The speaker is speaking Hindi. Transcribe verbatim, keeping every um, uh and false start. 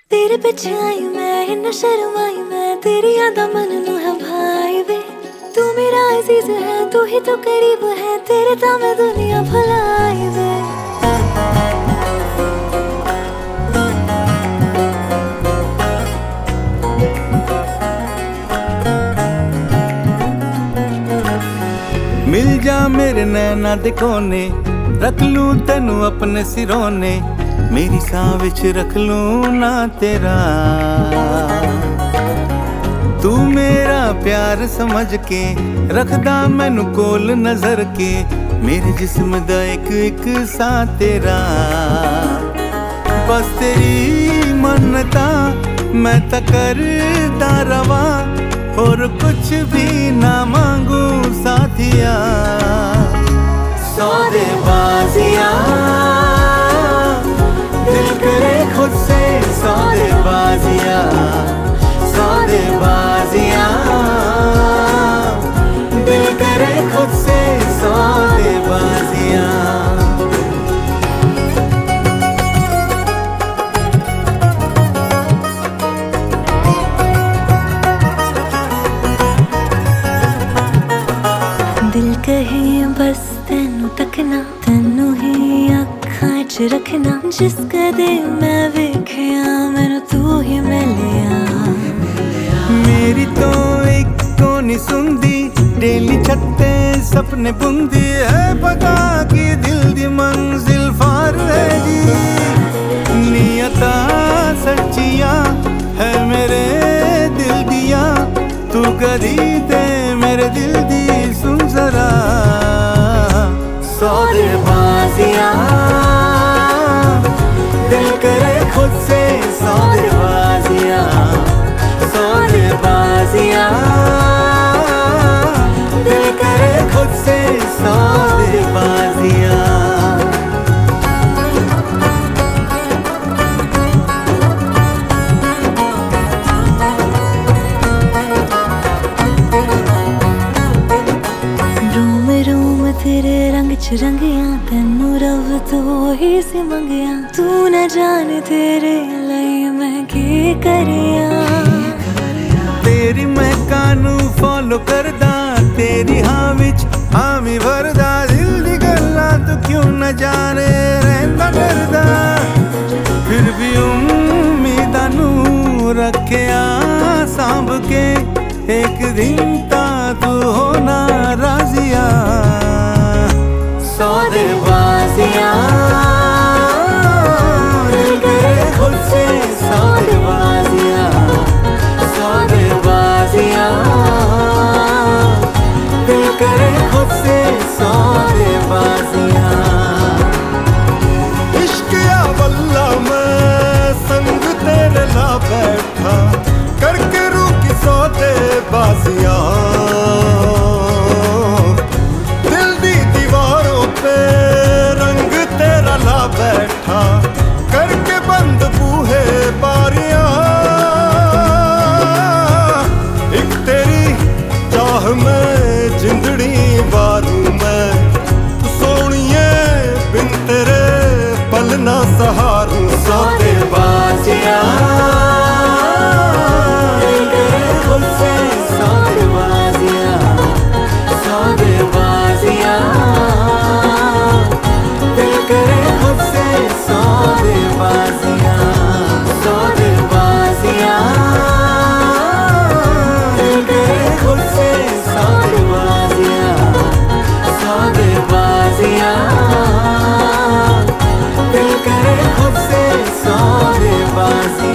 तेरे पिछे आई मैं इन्ना शर्माई मैं तेरी यादा मन नू है भाई वे तू मेरा अजीज है तू ही तो करीब है तेरे ता मैं दुनिया भुलाई वे मिल जा मेरे नैना दे कोने रख लूं तेनू अपने सिरों ने मेरी साह विच रख लूं ना तेरा तू मेरा प्यार समझ के रखदा मैनू कोल नजर के मेरे जिस्म दा एक एक सा तेरा बस तेरी मन्नता मैं ता करदा रवा और कुछ भी ना मांगू साथिया सौदेबाजियां दिल करे खुद से सौदेबाजियां सौदेबाजियां दिल करे खुद से सौदेबाजियां दिल कहे बस तेनू तकना तेनू ही अखां च रखना जिस कदे मैं वेखिया मैनू तू ही मिलिया मेरी तो इको नी सुनदी डेली छत्ते सपने बुंदी है पता कि दिल दी मंजिल फार है जी नियता सच्चिया है मेरे दिल दिया तू कदी दे मेरे दिल दी सुन जरा सौदेबाजियां दिल करे खुद से सौदेबाजियां सौदेबाजियां दिल करे खुद से सौदेबाजियां तेरे रंग च रंगिया तेनू रब तो ही सी मंगिया तू न जाने तेरे लिए मैं की करिया तेरी मैं कानू फॉलो करदा तेरी हाँ विच हामी भरदा दिल दी गल्लां तू क्यों न जाने रहंदा डरदा फिर भी उम्मीदां नू रखिया सांभ के एक दिन ता तू होना राजिया सौदेबाजियां दिल करे खुद से सौदेबाजियां सौदेबाजियां दिल करे खुद से सौदेबाजियां इश्क या वल्ला मैं संग तेरे ला बैठा करके रूकी सौदेबाजियां बैठा करके बंद बूहे बारियां एक तेरी चाह में जिंदड़ी वारू मैं सोनिए बिन तेरे पल ना सहारू सौदेबाजियां दिल करे खुद से सौदेबाजियां सौदेबाजियां दिल करे खुद से सौदेबाजियां सौदेबाजियां दिल करे खुद से सौदेबाजियां सौदेबाजियां दिल करे खुद से सौदेबाजियां।